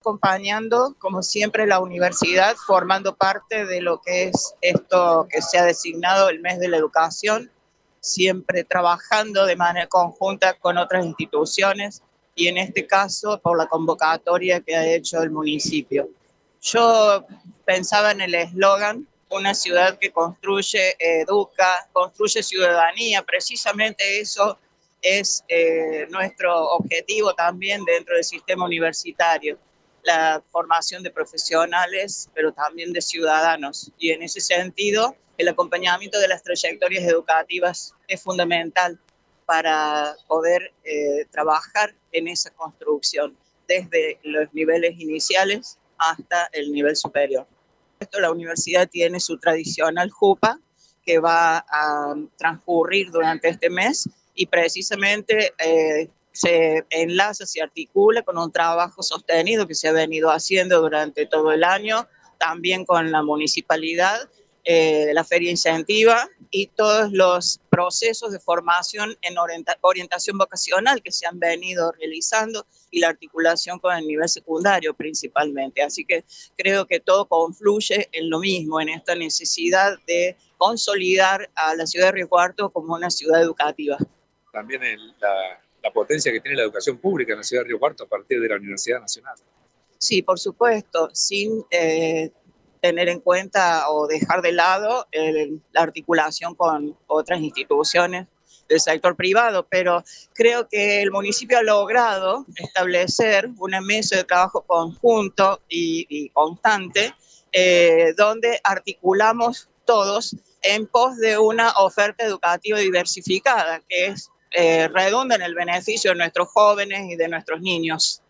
acompañando, como siempre, la universidad, formando parte de lo que es esto que se ha designado el mes de la educación, siempre trabajando de manera conjunta con otras instituciones y en este caso por la convocatoria que ha hecho el municipio. Yo pensaba en el eslogan, una ciudad que construye, educa, construye ciudadanía, precisamente eso es nuestro objetivo también dentro del sistema universitario, la formación de profesionales, pero también de ciudadanos. Y en ese sentido, el acompañamiento de las trayectorias educativas es fundamental para poder trabajar en esa construcción, desde los niveles iniciales hasta el nivel superior. La universidad tiene su tradicional jupa que va a transcurrir durante este mes y precisamente se enlaza, se articula con un trabajo sostenido que se ha venido haciendo durante todo el año, también con la municipalidad, la feria incentiva y todos los procesos de formación en orientación vocacional que se han venido realizando y la articulación con el nivel secundario principalmente. Así que creo que todo confluye en lo mismo, en esta necesidad de consolidar a la ciudad de Río Cuarto como una ciudad educativa. También la potencia que tiene la educación pública en la ciudad de Río Cuarto a partir de la Universidad Nacional. Sí, por supuesto, sin tener en cuenta o dejar de lado la articulación con otras instituciones del sector privado, pero creo que el municipio ha logrado establecer una mesa de trabajo conjunto y constante, donde articulamos todos en pos de una oferta educativa diversificada, que redunda en el beneficio de nuestros jóvenes y de nuestros niños.